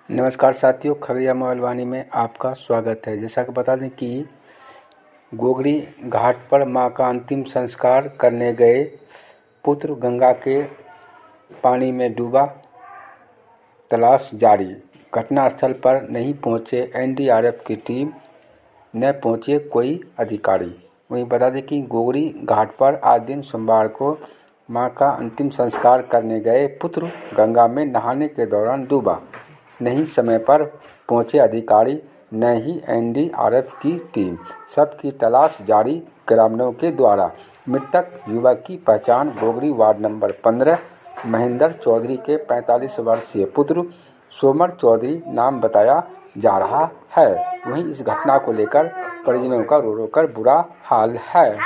नमस्कार साथियों, खगड़िया मोबाइल वाणी में आपका स्वागत है। जैसा कि बता दें कि गोगरी घाट पर मां का अंतिम संस्कार करने गए पुत्र गंगा के पानी में डूबा, तलाश जारी। घटनास्थल पर नहीं पहुंचे एनडीआरएफ की टीम, न पहुंचे कोई अधिकारी। वहीं बता दें कि गोगरी घाट पर आज दिन सोमवार को मां का अंतिम संस्कार करने गए पुत्र गंगा में नहाने के दौरान डूबा। नहीं समय पर पहुंचे अधिकारी, न ही एनडीआरएफ की टीम। शव की तलाश जारी ग्रामीणों के द्वारा। मृतक युवक की पहचान गोगरी वार्ड नंबर 15 महेंद्र चौधरी के 45 वर्षीय पुत्र सोमर चौधरी नाम बताया जा रहा है। वहीं इस घटना को लेकर परिजनों का रो रो कर बुरा हाल है।